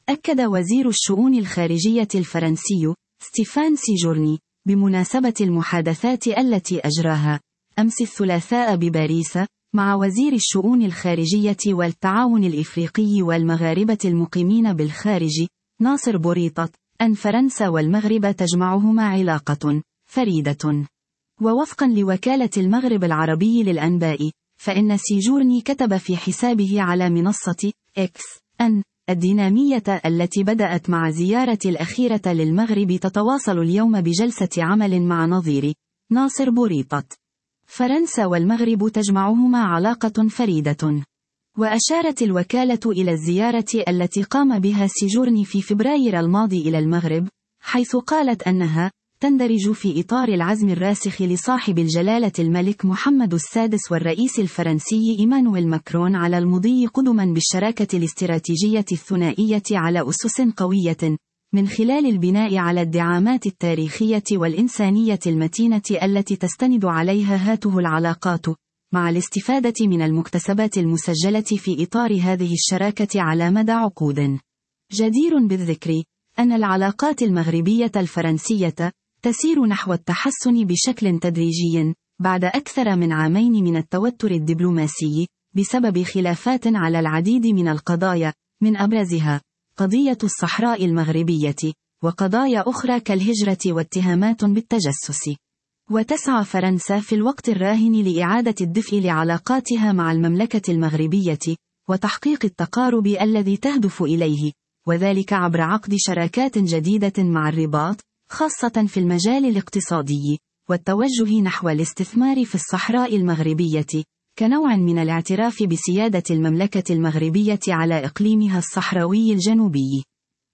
أكد وزير الشؤون الخارجية الفرنسي ستيفان سيجورني بمناسبة المحادثات التي أجراها أمس الثلاثاء بباريس مع وزير الشؤون الخارجية والتعاون الإفريقي والمغاربة المقيمين بالخارج ناصر بوريطة أن فرنسا والمغرب تجمعهما علاقة فريدة. ووفقا لوكالة المغرب العربي للأنباء، فإن سيجورني كتب في حسابه على منصة إكس أن الدينامية التي بدأت مع زيارة الأخيرة للمغرب تتواصل اليوم بجلسة عمل مع نظير ناصر بوريطة. فرنسا والمغرب تجمعهما علاقة فريدة. وأشارت الوكالة إلى الزيارة التي قام بها سيجورني في فبراير الماضي إلى المغرب، حيث قالت أنها تندرج في إطار العزم الراسخ لصاحب الجلالة الملك محمد السادس والرئيس الفرنسي إيمانويل ماكرون على المضي قدما بالشراكة الاستراتيجية الثنائية على أسس قوية، من خلال البناء على الدعامات التاريخية والإنسانية المتينة التي تستند عليها هاته العلاقات، مع الاستفادة من المكتسبات المسجلة في إطار هذه الشراكة على مدى عقود. جدير بالذكر أن العلاقات المغربية الفرنسية تسير نحو التحسن بشكل تدريجي بعد أكثر من عامين من التوتر الدبلوماسي بسبب خلافات على العديد من القضايا، من أبرزها قضية الصحراء المغربية، وقضايا أخرى كالهجرة واتهامات بالتجسس. وتسعى فرنسا في الوقت الراهن لإعادة الدفء لعلاقاتها مع المملكة المغربية وتحقيق التقارب الذي تهدف إليه، وذلك عبر عقد شراكات جديدة مع الرباط، خاصة في المجال الاقتصادي، والتوجه نحو الاستثمار في الصحراء المغربية كنوع من الاعتراف بسيادة المملكة المغربية على إقليمها الصحراوي الجنوبي.